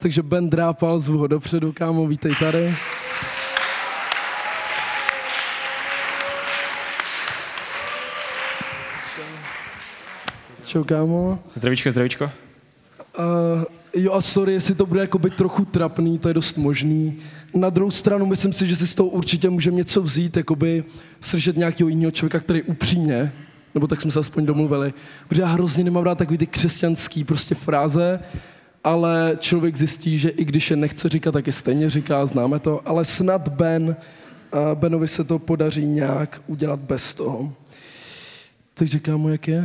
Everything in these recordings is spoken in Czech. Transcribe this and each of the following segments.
Takže Ben Drápal, zvu ho dopředu, kámo, vítej tady. Čau, kámo. Zdravíčko, zdravíčko. Jo a sorry, jestli to bude jako být trochu trapný, to je dost možný. Na druhou stranu myslím si, že si z toho určitě můžeme něco vzít, jakoby slyšet nějakého jiného člověka, který upřímně, nebo tak jsme se aspoň domluvili, protože já hrozně nemám rád takový ty křesťanský prostě fráze, ale člověk zjistí, že i když je nechce říkat, tak je stejně říká, známe to, ale snad Benovi se to podaří nějak udělat bez toho. Takže kámo, jak je?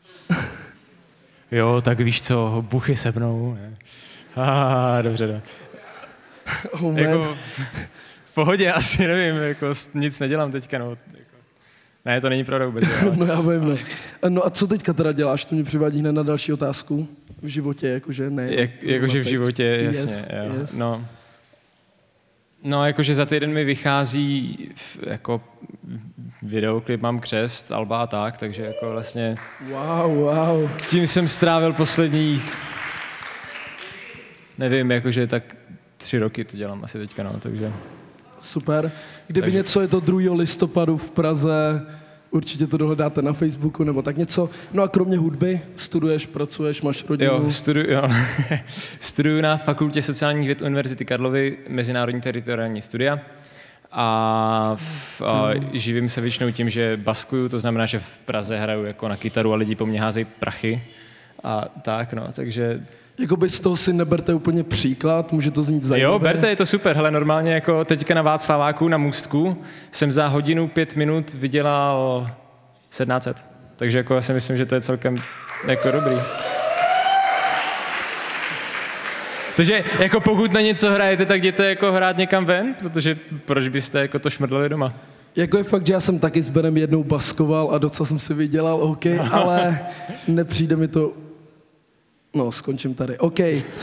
Jo, tak víš co, buchy se mnou. Dobře, no. Oh, jako, v pohodě, asi nevím, jako nic nedělám teďka, no. Jako, ne, to není pravda vůbec. No já vím, ne. No a co teďka teda děláš? To mě přivádí hned na další otázku. V životě, jakože ne. Jakože v životě, jasně. Yes, jo. Yes. No, jakože za týden mi vychází jako videoklip, mám křest, alba a tak, takže jako vlastně... Wow. Tím jsem strávil posledních, nevím, jakože tak 3 roky to dělám asi teďka, no, takže... Super. Kdyby něco je to 2. listopadu v Praze, určitě to dohledáte na Facebooku nebo tak něco. No a kromě hudby, studuješ, pracuješ, máš rodinu? Jo, studuju na Fakultě sociálních věd Univerzity Karlovy, mezinárodní teritoriální studia. A živím se většinou tím, že baskuju, to znamená, že v Praze hraju jako na kytaru a lidi po mně házejí prachy. A tak, no, takže... Jakoby z toho si neberte úplně příklad, může to znít zajímavé. Jo, berte, je to super. Hele, normálně jako teďka na Václaváku, na Můstku, jsem za hodinu 5 minut vydělal 1700. Takže jako já si myslím, že to je celkem jako dobrý. Takže jako pokud na něco hrajete, tak jděte jako hrát někam ven, protože proč byste jako to šmrdleli doma? Jako je fakt, že já jsem taky s Benem jednou baskoval a docela jsem si vydělal, OK, ale nepřijde mi to... No, skončím tady. OK.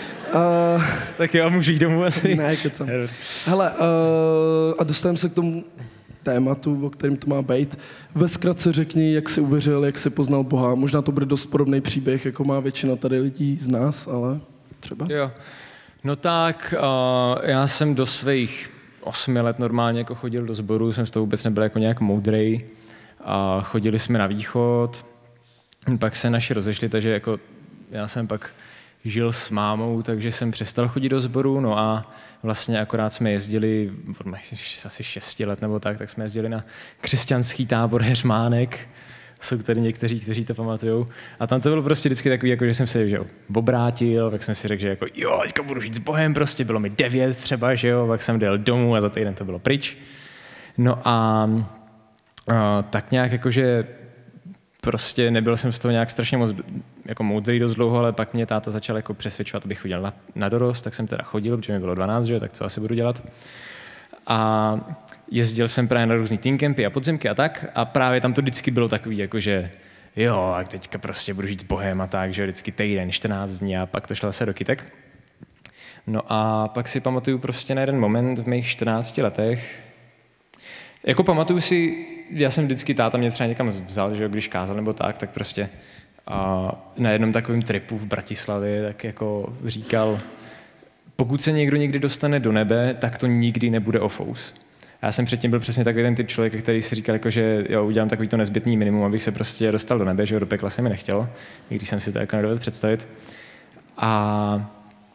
Tak jo, můžu jít domů asi. Ne, kecam. Hele, a dostaneme se k tomu tématu, o kterém to má být. Ve zkratce řekni, jak jsi uvěřil, jak jsi poznal Boha. Možná to bude dost podobný příběh, jako má většina tady lidí z nás, ale třeba. Jo. No tak, já jsem do svých 8 let normálně jako chodil do sboru, jsem z toho vůbec nebyl jako nějak moudrej. Chodili jsme na východ, pak se naši rozešli, takže jako já jsem pak žil s mámou, takže jsem přestal chodit do sboru, no a vlastně akorát jsme jezdili, asi 6 let nebo tak jsme jezdili na křesťanský tábor Heřmánek, jsou tady někteří, kteří to pamatujou. A tam to bylo prostě vždycky takový, jako že jsem se obrátil, tak jsem si řekl, že jako jo, teďka budu žít s Bohem, prostě bylo mi 9 třeba, že jo, pak jsem jel domů a za týden to bylo pryč. No a tak nějak jakože prostě nebyl jsem z toho nějak strašně moc jako moudrý dost dlouho, ale pak mě táta začal jako přesvědčovat, abych chodil na dorost, tak jsem teda chodil, protože mi bylo 12, že jo, tak co asi budu dělat. A jezdil jsem právě na různý teen campy a podzimky a tak a právě tam to vždycky bylo takový, jakože jo, a teďka prostě budu žít s Bohem a tak, že vždycky týden, 14 dní a pak to šlo zase do kytek. No a pak si pamatuju prostě na jeden moment v mých 14 letech, jako pamatuju si, já jsem vždycky, táta mě třeba někam vzal, že když kázal nebo tak prostě na jednom takovém tripu v Bratislavě, tak jako říkal, pokud se někdo někdy dostane do nebe, tak to nikdy nebude ofous. A já jsem předtím byl přesně takový ten typ člověka, který si říkal, jako, že jo, udělám takový to nezbytný minimum, abych se prostě dostal do nebe, že do pekla se mi nechtělo, i když jsem si to jako nedovedl představit. A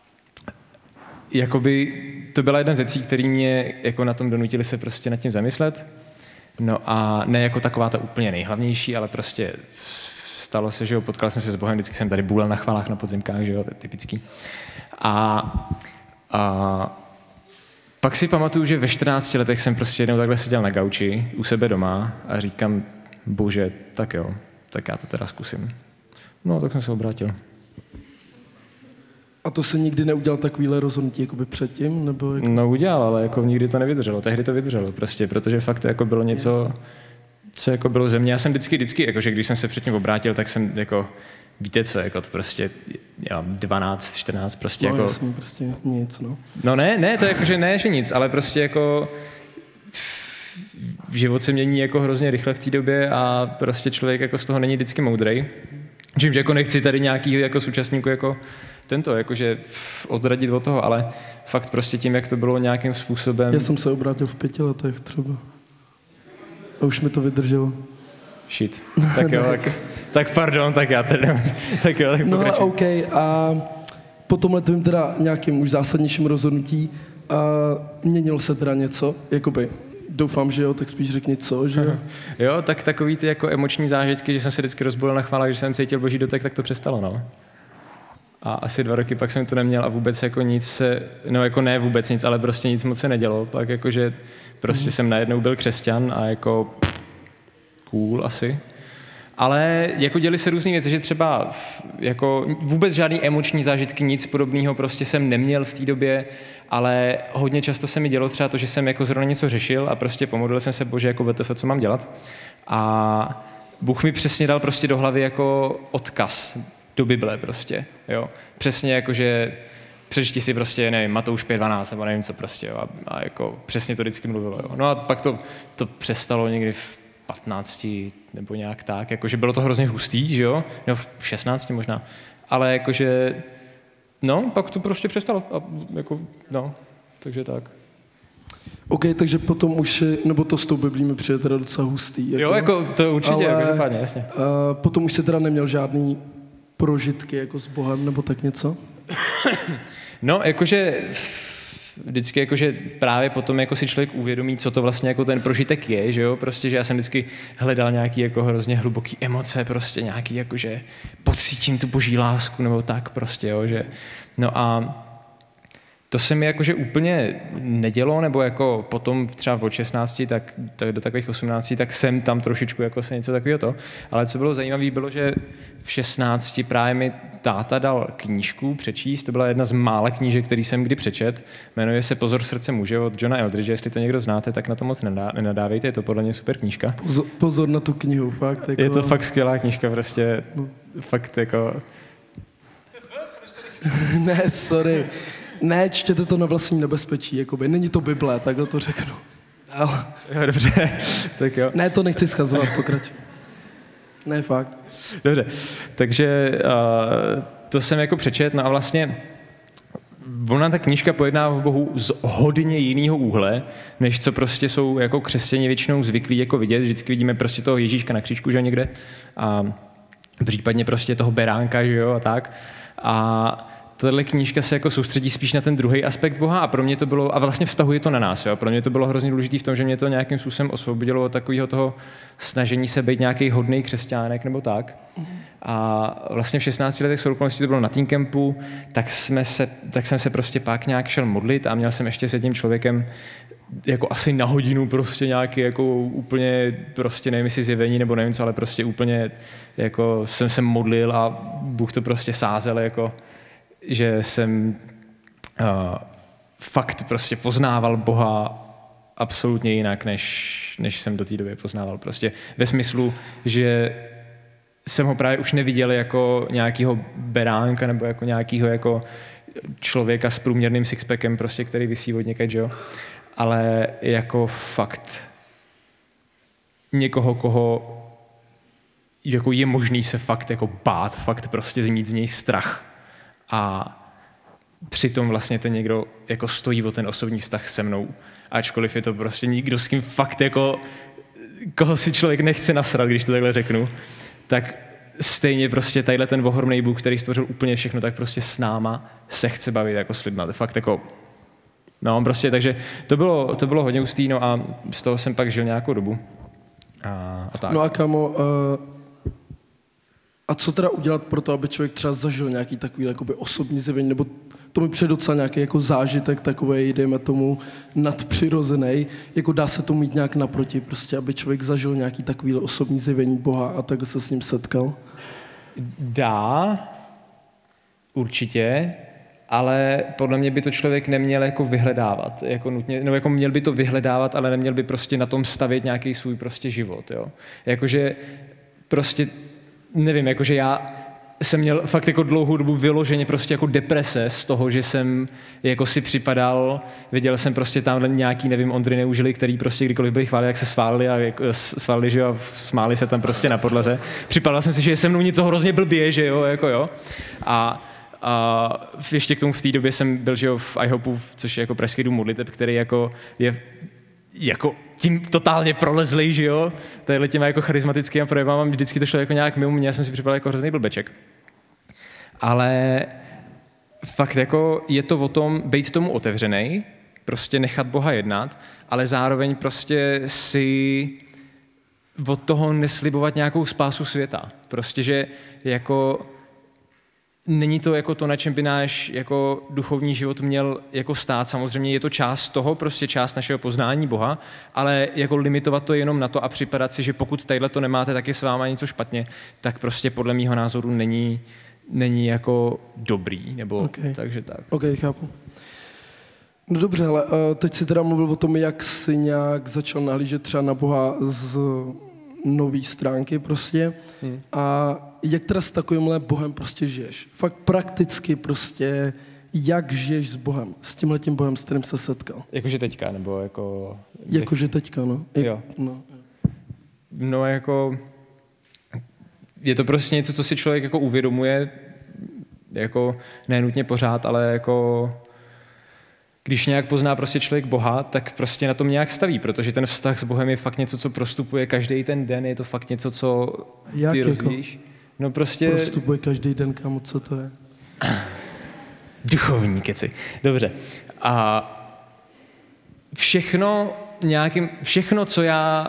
jakoby to byla jedna z věcí, které mě jako na tom donutili se prostě nad tím zamyslet. No a ne jako taková ta úplně nejhlavnější, ale prostě stalo se, že jo, potkal jsem se s Bohem, vždycky jsem tady bůlel na chvalách na podzimkách, že jo, to je typický. A pak si pamatuju, že ve 14 letech jsem prostě jednou takhle seděl na gauči u sebe doma a říkám, bože, tak jo, tak já to teda zkusím. No, tak jsem se obrátil. A to se nikdy neudělal takovýhle rozhodnutí jakoby předtím? Nebo jako... No udělal, ale jako nikdy to nevydrželo. Tehdy to vydrželo prostě, protože fakt to jako bylo něco, co jako bylo ze mě. Já jsem vždycky, jakože když jsem se předtím obrátil, tak jsem jako, víte co, jako to prostě, já 12, 14, prostě no, jako... jasný, prostě nic, no. No ne, to jakože ne, že nic, ale prostě jako život se mění jako hrozně rychle v té době a prostě člověk jako z toho není vždycky moudrej. Čímž jako nechci tady nějakýho jako současníku jako tento, jakože odradit od toho, ale fakt prostě tím, jak to bylo nějakým způsobem... Já jsem se obrátil v 5 letech třeba. A už mi to vydrželo. Shit. Tak jo, tak pardon, tak já tedy tak jo, tak no ale pokračuji. OK, a po tomhle tvým teda nějakým už zásadnějším rozhodnutí měnilo se teda něco, jakoby, doufám, že jo, tak spíš řekni co, že jo? Jo, tak takový ty jako emoční zážitky, že jsem se vždycky rozbolil na chválách, že jsem cítil boží dotek, tak to přestalo, no. A asi 2 roky pak jsem to neměl a vůbec jako nic se, no jako ne vůbec nic, ale prostě nic moc se nedělo, pak jakože prostě jsem najednou byl křesťan a jako cool asi. Ale jako děly se různé věci, že třeba jako vůbec žádný emoční zážitky, nic podobného prostě jsem neměl v té době, ale hodně často se mi dělo třeba to, že jsem jako zrovna něco řešil a prostě pomodlil jsem se, Bože, jako WTF, co mám dělat. A Bůh mi přesně dal prostě do hlavy jako odkaz do Bible prostě, jo. Přesně jako, že přečti si prostě, nevím, Matouš 5.12 nebo nevím co prostě, jo. A jako přesně to vždycky mluvilo, jo. No a pak to přestalo někdy v 15 nebo nějak tak, jakože bylo to hrozně hustý, že jo, no v 16 možná, ale jakože, no, pak to prostě přestalo a jako, no, takže tak. OK, takže potom už, nebo to s tou Biblí mi přijde teda docela hustý. Jako, jo, jako to určitě, jako dopadně, jasně. Potom už jsi teda neměl žádný prožitky jako s Bohem, nebo tak něco? No, jakože vždycky jakože právě potom jako si člověk uvědomí, co to vlastně jako ten prožitek je, že jo, prostě, že já jsem vždycky hledal nějaký jako hrozně hluboký emoce, prostě nějaký jakože pocítím tu boží lásku nebo tak prostě, jo, že no a to se mi jakože úplně nedělo, nebo jako potom třeba od 16, tak do takových 18, tak jsem tam trošičku jako se něco takového to. Ale co bylo zajímavé, bylo, že v 16 právě mi táta dal knížku přečíst, to byla jedna z mála knížek, který jsem kdy přečet, jmenuje se Pozor srdce muže od Johna Eldridge, jestli to někdo znáte, tak na to moc nenadávejte, je to podle mě super knížka. Pozor na tu knihu, fakt. Jako... Je to fakt skvělá knížka, prostě fakt jako... Ne, sorry. Ne, čtěte to na vlastní nebezpečí, jakoby. Není to Bible, takhle to řeknu. Ale... Jo, dobře, tak jo. Ne, to nechci schazovat, pokračuj. Ne, fakt. Dobře, takže to jsem jako přečet, no a vlastně ona ta knížka pojednává v Bohu z hodně jiného úhle, než co prostě jsou jako křesťané většinou zvyklí jako vidět. Vždycky vidíme prostě toho Ježíška na křížku, že někde, a případně prostě toho beránka, že jo, a tak. A tahle knížka se jako soustředí spíš na ten druhý aspekt Boha a pro mě to bylo, a vlastně vztahuje to na nás, jo. Pro mě to bylo hrozně důležité v tom, že mě to nějakým způsobem osvobodilo od takového toho snažení se být nějaký hodnej křesťánek nebo tak. A vlastně v 16 letech s okolností to bylo na teen campu, tak jsem se prostě pak nějak šel modlit a měl jsem ještě s jedním člověkem jako asi na hodinu prostě nějaký jako úplně prostě nevím jestli zjevení nebo nevím co, ale prostě úplně jako jsem se modlil a Bůh to prostě sázel jako že jsem fakt prostě poznával Boha absolutně jinak, než jsem do té doby poznával. Prostě ve smyslu, že jsem ho právě už neviděl jako nějakýho beránka nebo jako nějakýho jako člověka s průměrným sixpackem, prostě, který visí od někaď, jo? Ale jako fakt někoho, koho jako je možný se fakt jako bát, fakt prostě mít z něj strach. A přitom vlastně ten někdo jako stojí o ten osobní vztah se mnou. Ačkoliv je to prostě nikdo, s kým fakt jako, koho si člověk nechce nasrat, když to takhle řeknu, tak stejně prostě tadyhle ten ohromný Bůh, který stvořil úplně všechno, tak prostě s náma se chce bavit jako s lidma. To fakt jako, no prostě, takže to bylo hodně hustý, no a z toho jsem pak žil nějakou dobu. A tak. No a kámo, a co teda udělat pro to, aby člověk třeba zažil nějaký takový jakoby osobní zjevení, nebo to mi přijde docela nějaký jako zážitek takovej, dejme tomu, nadpřirozený, jako dá se to mít nějak naproti, prostě, aby člověk zažil nějaký takový osobní zjevení Boha a tak se s ním setkal? Dá, určitě, ale podle mě by to člověk neměl jako vyhledávat, jako nutně, no jako měl by to vyhledávat, ale neměl by prostě na tom stavět nějaký svůj prostě život, jo. Jakože prostě nevím, jakože já jsem měl fakt jako dlouhou dobu vyloženě prostě jako deprese z toho, že jsem jako si připadal, viděl jsem prostě tamhle nějaký, nevím, Ondry Neužily, který prostě kdykoliv byli chválili, jak se sválili a jako sválili, že jo, a smáli se tam prostě na podlaze. Připadal jsem si, že je se mnou něco hrozně blbě, že jo, jako jo. A A ještě k tomu v té době jsem byl, že jo, v IHOPu, což je jako pražský dům modliteb, který jako je jako tím totálně prolezlej, že jo, tadyhle těma jako charismatickým projevama, vždycky to šlo jako nějak mimo mě, já jsem si připadal jako hrozný blbeček. Ale fakt jako je to o tom být tomu otevřenej, prostě nechat Boha jednat, ale zároveň prostě si od toho neslibovat nějakou spásu světa. Prostě, že jako není to jako to, na čem by náš jako duchovní život měl jako stát. Samozřejmě je to část toho, prostě část našeho poznání Boha, ale jako limitovat to jenom na to a připadat si, že pokud tadyhle to nemáte, tak je s váma něco špatně, tak prostě podle mýho názoru není jako dobrý, nebo Okay. takže tak. Ok, chápu. No dobře, ale teď si teda mluvil o tom, jak jsi nějak začal nahlížet třeba na Boha z nový stránky prostě. A jak teda s takovýmhle Bohem prostě žiješ? Fakt prakticky prostě, jak žiješ s Bohem? S tímhletím Bohem, s kterým se setkal? Jakože teďka, nebo jako... Jakože teďka, no. Jo. No jako... Je to prostě něco, co si člověk jako uvědomuje, jako nenutně pořád, ale jako... Když nějak pozná prostě člověk Boha, tak prostě na tom nějak staví, protože ten vztah s Bohem je fakt něco, co prostupuje každý ten den, je to fakt něco, co ty rozvíjíš. No prostě... Prostupuje každý den, kámo, co to je? Duchovní keci. Dobře. A všechno, co já...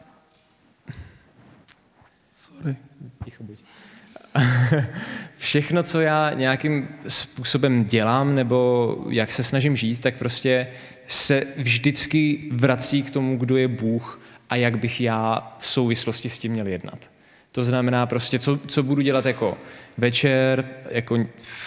Sorry. Ticho buď. Všechno, co já nějakým způsobem dělám nebo jak se snažím žít, tak prostě se vždycky vrací k tomu, kdo je Bůh a jak bych já v souvislosti s tím měl jednat. To znamená prostě, co budu dělat jako večer, jako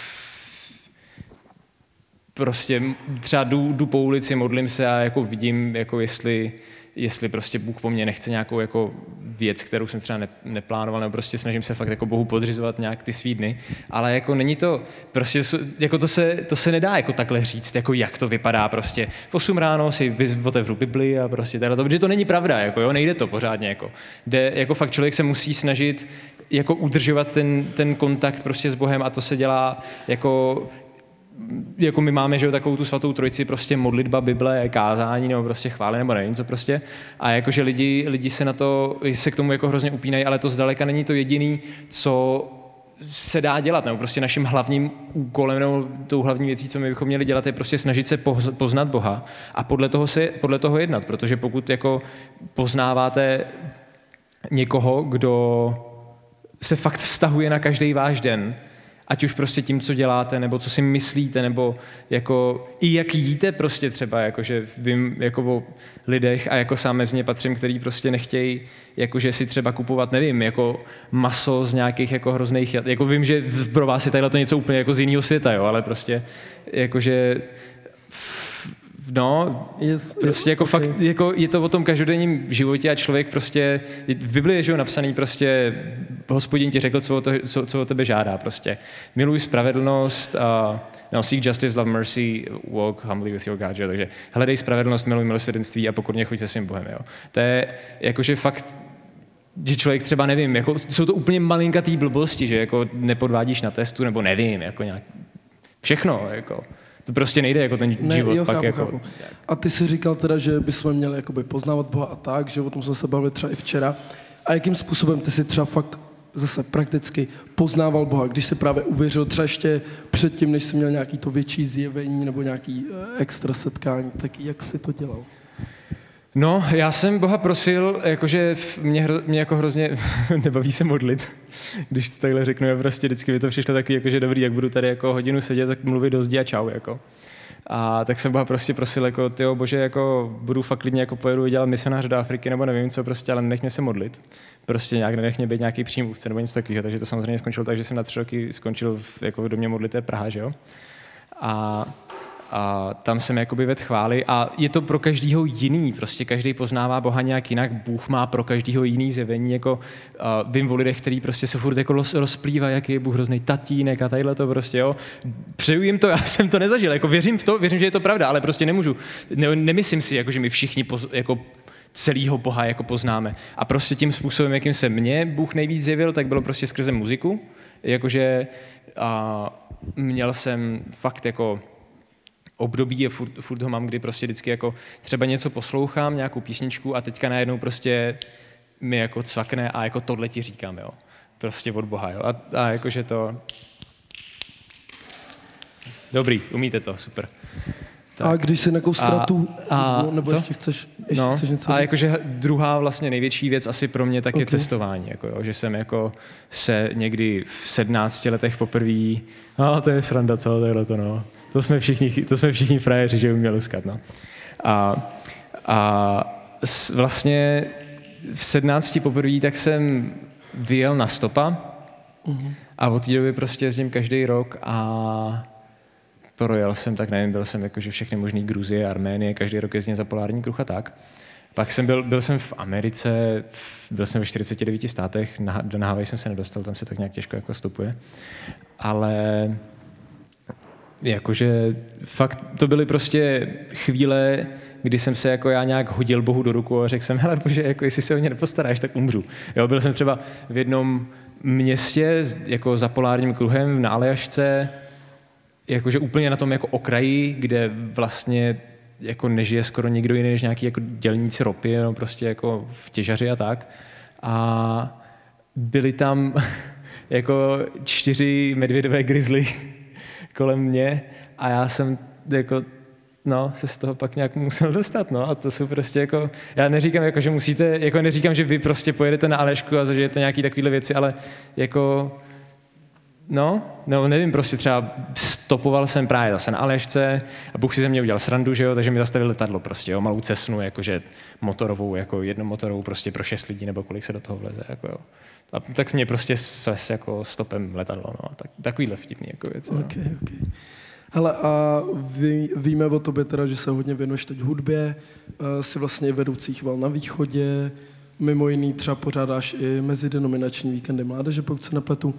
prostě třeba jdu po ulici, modlím se a jako vidím, jako jestli prostě Bůh po mně nechce nějakou jako věc, kterou jsem třeba neplánoval, nebo prostě snažím se fakt jako Bohu podřizovat nějak ty svý dny, ale jako není to, prostě jako to se nedá jako takhle říct, jako jak to vypadá prostě. V 8 ráno si otevřu Bibli a prostě to, protože to není pravda, jako jo, nejde to pořádně, jako. Jde, jako fakt člověk se musí snažit jako udržovat ten kontakt prostě s Bohem a to se dělá jako my máme, že jo, takovou tu svatou trojici, prostě modlitba, Bible, kázání, nebo prostě chvály, nebo nevím co prostě. A jakože lidi se k tomu jako hrozně upínají, ale to zdaleka není to jediný, co se dá dělat, nebo prostě naším hlavním úkolem, nebo tou hlavní věcí, co my bychom měli dělat, je prostě snažit se poznat Boha a podle toho jednat, protože pokud jako poznáváte někoho, kdo se fakt vztahuje na každý váš den, ať už prostě tím, co děláte, nebo co si myslíte, nebo jako i jak jíte prostě třeba, jakože vím jako o lidech a jako sám mezi ně patřím, který prostě nechtějí jakože si třeba kupovat, nevím, jako maso z nějakých jako hrozných, jako vím, že pro vás je tadyhle to něco úplně jako z jiného světa, jo, ale prostě jakože no, prostě jako okay. Fakt, jako je to o tom každodenním životě a člověk prostě, v Biblii je, že jo, napsaný prostě, Hospodin ti řekl, co o tebe žádá prostě. Miluj spravedlnost, seek justice, love mercy, walk humbly with your God, že? Takže hledej spravedlnost, miluj milosrdenství a pokorně choď se svým Bohem, jo. To je jakože fakt, že člověk třeba nevím, jako jsou to úplně malinkatý blbosti, že jako nepodvádíš na testu, nebo nevím, jako nějak, všechno, jako. To prostě nejde jako ten život. Jo, chápu. Chápu. A ty jsi říkal teda, že bychom měli jakoby poznávat Boha a tak, že o tom jsme se bavili třeba i včera. A jakým způsobem ty si třeba fakt zase prakticky poznával Boha, když jsi právě uvěřil třeba ještě předtím, než jsi měl nějaký to větší zjevení nebo nějaký extra setkání, tak jak jsi to dělal? No, já jsem Boha prosil, jakože mě jako hrozně nebaví se modlit, když to takhle řeknu, já prostě vždycky mi to přišlo takový, jakože dobrý, jak budu tady jako hodinu sedět, tak mluvit do zdi a čau, jako. A tak jsem Boha prostě prosil, jako tyjo, Bože, jako budu fakt klidně, jako pojedu dělat misionáře do Afriky, nebo nevím co, prostě, ale nech mě se modlit. Prostě nenech mě být nějaký přímluvce, nebo něco takového, takže to samozřejmě skončilo tak, že jsem na 3 roky skončil jako v domě modlité Praha, že jo. A tam jsem jakoby vedl chvály a je to pro každýho jiný, prostě každý poznává Boha nějak jinak, Bůh má pro každýho jiný zjevení, jako vím o lidech, který prostě se furt jako rozplývá, jaký je Bůh hrozný tatínek a tadyhle to prostě, jo. Přeju jim to, já jsem to nezažil, jako věřím v to, věřím, že je to pravda, ale prostě nemůžu, nemyslím si, jako, že my všichni jako celýho Boha jako poznáme. A prostě tím způsobem, jakým se mně Bůh nejvíc zjevil, tak bylo prostě skrze muziku, Jakože měl jsem fakt jako období, furt ho mám, kdy prostě vždycky jako třeba něco poslouchám, nějakou písničku a teďka najednou prostě mi jako cvakne a jako tohle ti říkám, jo. Prostě od Boha, jo. A jakože to... Dobrý, umíte to, super. Tak. A když si nějakou ztrátu, nebo co? ještě chceš něco říct? A jakože druhá vlastně největší věc asi pro mě tak je cestování, jako jo, že jsem jako se někdy v 17 letech poprvé, to je sranda, co, tohleto, no. To jsme všichni frajeři, že uměli luskat, no. Vlastně v 17 poprvé tak jsem vyjel na stopa a od té doby prostě jezdím každý rok a projel jsem, tak nevím, byl jsem jakože všechny možný Gruzie, Arménie, každý rok jezdím za polární kruh a tak. Pak jsem byl jsem v Americe, byl jsem ve 49 státech, do Havaj jsem se nedostal, tam se tak nějak těžko jako stopuje. Ale jakože fakt to byly prostě chvíle, kdy jsem se jako já nějak hodil Bohu do ruku a řekl jsem, hele Bože, jako jestli se o mě nepostaráš, tak umřu. Jo, byl jsem třeba v jednom městě jako za polárním kruhem na Aljašce, jakože úplně na tom jako okraji, kde vlastně jako nežije skoro nikdo jiný než nějaký jako dělníci ropy, no prostě jako v těžaři a tak. A byli tam jako 4 medvědové grizzly kolem mě a já jsem jako se z toho pak nějak musel dostat, no, a to jsou prostě jako, já neříkám jako, že musíte, jako neříkám, že vy prostě pojedete na Aljašku a zažijete nějaký takovýhle věci, ale jako nevím, prostě třeba stopoval jsem právě zase na Aljašce a Bůh si ze mě udělal srandu, že jo, takže mi zastavil letadlo prostě, jo, malou Cessnu, jakože motorovou, jako jednomotorovou prostě pro 6 lidí, nebo kolik se do toho vleze, jako jo. A tak mě prostě svez jako stopem letadlo, no, takovýhle vtipný jako věci. Okay. Hele, a víme o tobě teda, že se hodně věnuješ teď hudbě, jsi vlastně vedoucí chval na východě, mimo jiný třeba pořádáš i mezidenominační víkendy mládeže, pokud se nepletu.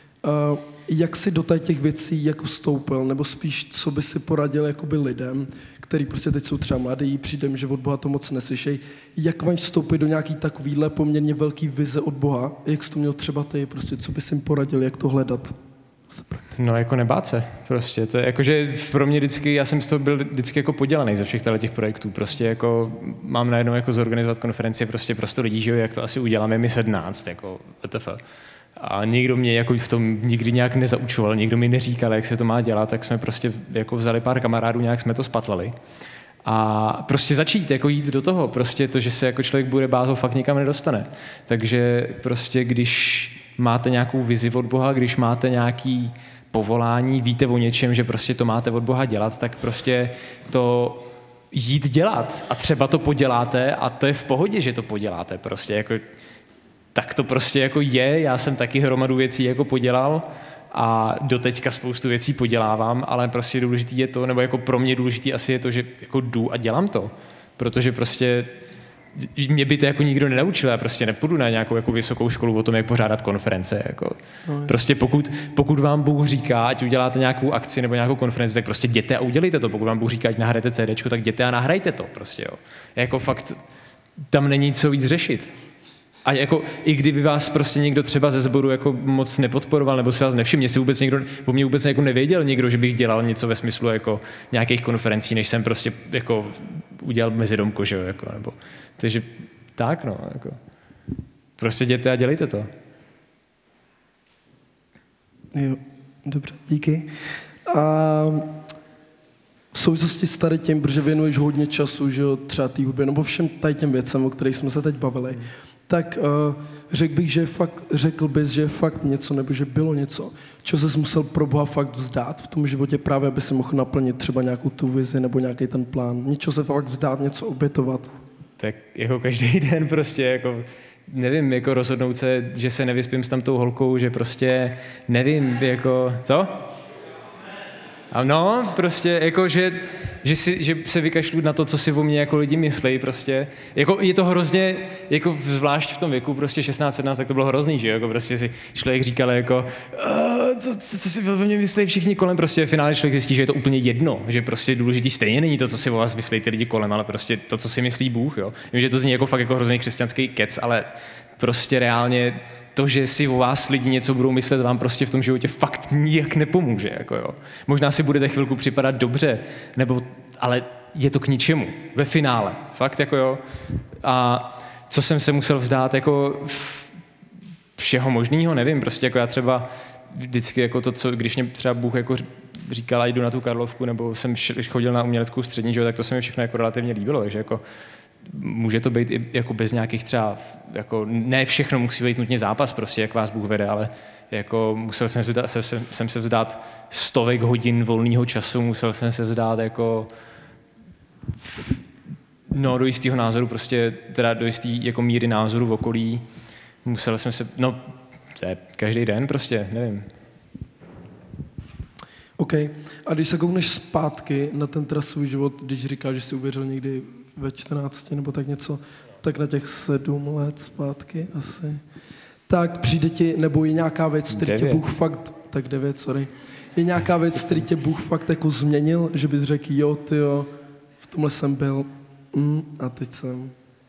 Jak jsi do těch věcí jako vstoupil, nebo spíš, co by si poradil jakoby lidem, který prostě teď jsou třeba mladí, přijde mi, že od Boha to moc neslyšej, jak máš vstoupit do nějaký takovýhle poměrně velký vize od Boha, jak jsi to měl třeba ty, prostě, co bys jim poradil, jak to hledat? No jako nebát se, prostě, to je jakože pro mě vždycky, já jsem z toho byl vždycky jako podělaný ze všech těch projektů, prostě jako mám najednou jako zorganizovat konferenci prostě pro 100 lidí, že jo, jak to asi uděláme my 17, jako WTF. A nikdo mě jako v tom nikdy nějak nezaučoval, nikdo mi neříkal, jak se to má dělat, tak jsme prostě jako vzali pár kamarádů, nějak jsme to spatlali. A prostě začít, jako jít do toho, prostě to, že se jako člověk bude bát, ho fakt nikam nedostane. Takže prostě když máte nějakou vizi od Boha, když máte nějaký povolání, víte o něčem, že prostě to máte od Boha dělat, tak prostě to jít dělat. A třeba to poděláte a to je v pohodě, že to poděláte. Prostě jako, tak to prostě jako je. Já jsem taky hromadu věcí jako podělal a doteďka spoustu věcí podělávám, ale prostě důležitý je to, nebo jako pro mě důležitý asi je to, že jako jdu a dělám to. Protože prostě mě by to jako nikdo nenaučil, já prostě nepůjdu na nějakou jako vysokou školu o tom, jak pořádat konference. Jako. Prostě pokud vám Bůh říká, ať uděláte nějakou akci nebo nějakou konferenci, tak prostě jděte a udělejte to. Pokud vám Bůh říká, ať nahrajete CDčko, tak jděte a nahrajte to. Prostě, jo. Jako fakt tam není co víc řešit. A jako i kdyby vás prostě někdo třeba ze sboru jako moc nepodporoval nebo si vás nevšiml, jestli vůbec někdo, o mě vůbec jako nevěděl někdo, že bych dělal něco ve smyslu jako nějakých konferencí, než jsem prostě jako udělal mezidomko, že jo, jako, nebo, takže tak, no, jako, prostě jděte a dělejte to. Jo, dobře, díky. A v souvislosti s tady tím, protože věnuješ hodně času, že jo, třeba té hudbě, nebo všem tady těm věcem, o kterých jsme se teď bavili, tak řekl bys, že je fakt něco, nebo že bylo něco, čo ses musel pro Boha fakt vzdát v tom životě právě, aby si mohl naplnit třeba nějakou tu vizi nebo nějaký ten plán. Něco se fakt vzdát, něco obětovat. Tak jako každý den prostě, jako nevím, jako rozhodnout se, že se nevyspím s tamtou holkou, že prostě nevím, jako, co? No, prostě jako, že se vykašlu na to, co si o mě jako lidi myslí, prostě. Jako je to hrozně, jako zvlášť v tom věku, prostě 16-17, tak to bylo hrozný, že jo, jako prostě si člověk říkal jako, co si o mě myslí všichni kolem, prostě v finále člověk zjistí, že je to úplně jedno, že prostě důležitý stejně není to, co si o vás myslí ty lidi kolem, ale prostě to, co si myslí Bůh, jo. Vím, že to zní jako fakt jako hrozný křesťanský kec, ale prostě reálně to, že si o vás lidi něco budou myslet, vám prostě v tom životě fakt nijak nepomůže. Jako jo. Možná si budete chvilku připadat dobře, ale je to k ničemu. Ve finále. Fakt jako jo. A co jsem se musel vzdát, jako všeho možného, nevím. Prostě jako já třeba vždycky jako to, co, když mě třeba Bůh jako říkal, a jdu na tu Karlovku, nebo jsem chodil na uměleckou střední, že, tak to se mi všechno jako relativně líbilo. Takže jako může to být i jako bez nějakých třeba, jako ne všechno musí být nutně zápas prostě, jak vás Bůh vede, ale jako musel jsem se vzdát stovek hodin volného času, musel jsem se vzdát jako do jistého názoru, prostě teda do jisté jako míry názoru v okolí. Musel jsem se, to je každý den prostě, nevím. OK. A když se koukneš zpátky na ten teda svůj život, když říkáš, že jsi uvěřil někdy ve 14 nebo tak něco, tak na těch 7 let zpátky asi, tak přijde ti, nebo je nějaká věc, který tě Bůh fakt, tak 9, sorry, je nějaká věc, který tě Bůh fakt jako změnil, že bys řekl, jo, tyjo, v tomhle jsem byl, a teď jsem.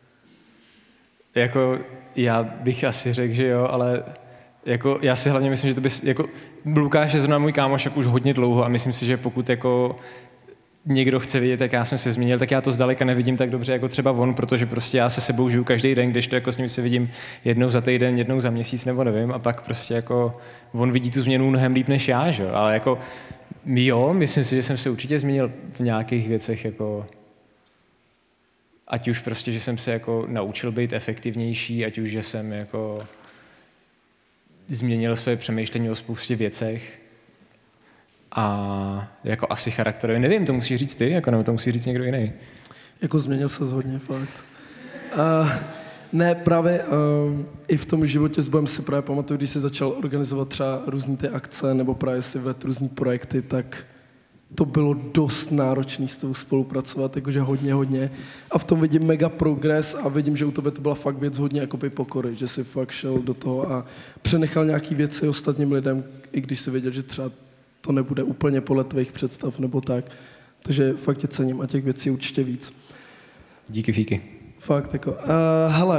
Jako, já bych asi řekl, že jo, ale jako, já si hlavně myslím, že to bys, jako, Lukáš je zrovna můj kámoš jako už hodně dlouho a myslím si, že pokud jako někdo chce vidět, jak já jsem se změnil, tak já to zdaleka nevidím tak dobře jako třeba on, protože prostě já se sebou žiju každý den, když to jako s ním se vidím jednou za týden, jednou za měsíc nebo nevím a pak prostě jako on vidí tu změnu mnohem líp než já, že? Ale jako jo, myslím si, že jsem se určitě změnil v nějakých věcech jako ať už prostě, že jsem se jako naučil být efektivnější, ať už, že jsem jako změnil své přemýšlení o spoustě věcech a jako asi charakterově, nevím, to musíš říct ty, jako nebo to musí říct někdo jiný. Jako změnil se hodně, fakt. Ne, právě i v tom životě s Bohem si právě pamatuju, když jsi začal organizovat třeba různý ty akce nebo právě si vedl různý projekty, tak to bylo dost náročné s tou spolupracovat, jakože hodně. A v tom vidím mega progres a vidím, že u tebe to byla fakt věc hodně jakoby pokory, že jsi fakt šel do toho a přenechal nějaký věci ostatním lidem, i když si věděl, že třeba to nebude úplně podle tvých představ nebo tak. Takže fakt tě cením a těch věcí určitě víc. Díky, Fíky. Fakt, jako. Hele,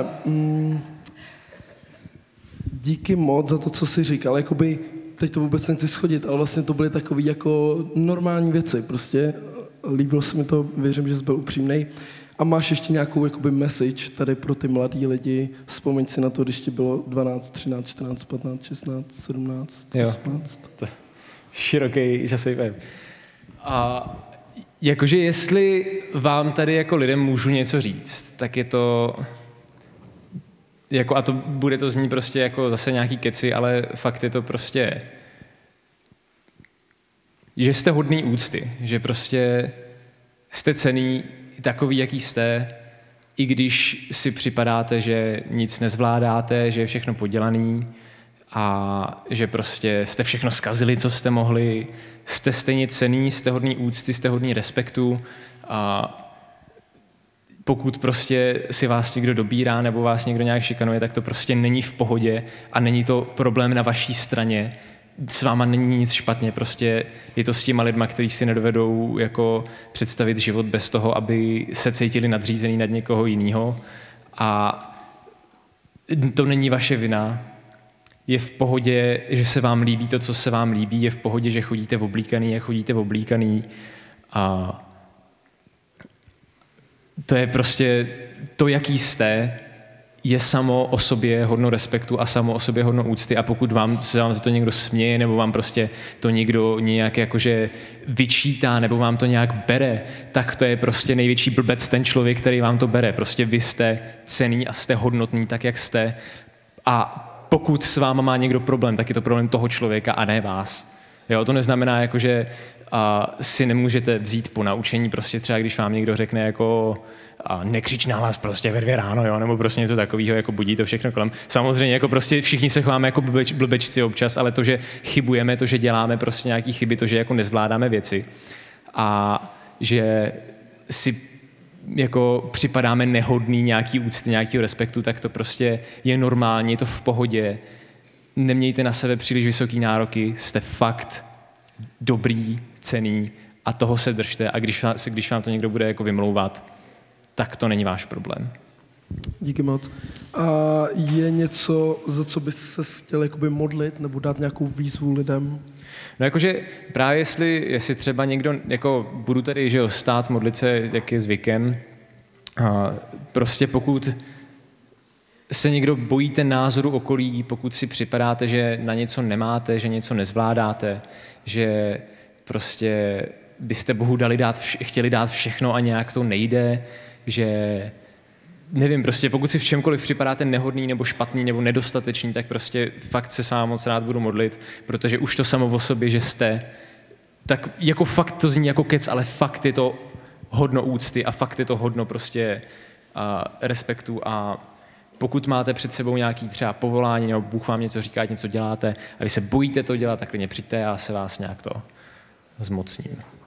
díky moc za to, co jsi říkal. Jakoby, teď to vůbec nechci schodit, ale vlastně to byly takové jako normální věci. Prostě líbilo se mi to, věřím, že jsi byl upřímnej. A máš ještě nějakou jakoby message tady pro ty mladý lidi. Vzpomeň si na to, když ti bylo 12, 13, 14, 15, 16, 17, 18. To široký časový pojem. A jakože jestli vám tady jako lidem můžu něco říct, tak je to jako, a to bude to znít prostě jako zase nějaký keci, ale fakt je to prostě, že jste hodný úcty, že prostě jste cenný takový, jaký jste, i když si připadáte, že nic nezvládáte, že je všechno podělaný a že prostě jste všechno zkazili, co jste mohli, jste stejně cenný, jste hodný úcty, jste hodný respektu a pokud prostě si vás někdo dobírá nebo vás někdo nějak šikanuje, tak to prostě není v pohodě a není to problém na vaší straně. S váma není nic špatně, prostě je to s těma lidma, kteří si nedovedou jako představit život bez toho, aby se cítili nadřízený nad někoho jiného. A to není vaše vina. Je v pohodě, že se vám líbí to, co se vám líbí, je v pohodě, že chodíte oblíkaný, jak chodíte oblíkaný. A to je prostě to, jaký jste, je samo o sobě hodno respektu a samo o sobě hodno úcty a pokud se vám za to někdo směje nebo vám prostě to někdo nějak jakože vyčítá nebo vám to nějak bere, tak to je prostě největší blbec ten člověk, který vám to bere. Prostě vy jste cenný a jste hodnotný tak, jak jste a pokud s váma má někdo problém, tak je to problém toho člověka a ne vás. Jo, to neznamená, jakože si nemůžete vzít po naučení, prostě třeba když vám někdo řekne jako nekřič na hlas prostě ve 2 ráno, jo, nebo prostě něco takového, jako budí to všechno kolem. Samozřejmě jako prostě všichni se chováme jako blbečci občas, ale to, že chybujeme, to, že děláme prostě nějaký chyby, to, že jako nezvládáme věci a že si jako připadáme nehodný nějaký úcty, nějakého respektu, tak to prostě je normální, je to v pohodě. Nemějte na sebe příliš vysoký nároky, jste fakt dobrý, cenný a toho se držte a když vám to někdo bude jako vymlouvat, tak to není váš problém. Díky moc. A je něco, za co bys se chtěl jakoby modlit nebo dát nějakou výzvu lidem? No jakože právě jestli třeba někdo, jako budu tady, že jo, stát, modlit se, jak je zvykem, a prostě pokud se někdo bojíte názoru okolí, pokud si připadáte, že na něco nemáte, že něco nezvládáte, že prostě byste Bohu chtěli dát všechno a nějak to nejde, že nevím, prostě pokud si v čemkoliv připadáte nehodný nebo špatný nebo nedostatečný, tak prostě fakt se s vámi moc rád budu modlit, protože už to samo o sobě, že jste, tak jako fakt to zní jako kec, ale fakt je to hodno úcty a fakt je to hodno prostě respektu a pokud máte před sebou nějaký třeba povolání nebo Bůh vám něco říká, něco děláte a vy se bojíte to dělat, tak klidně přijďte a já se vás nějak to zmocním.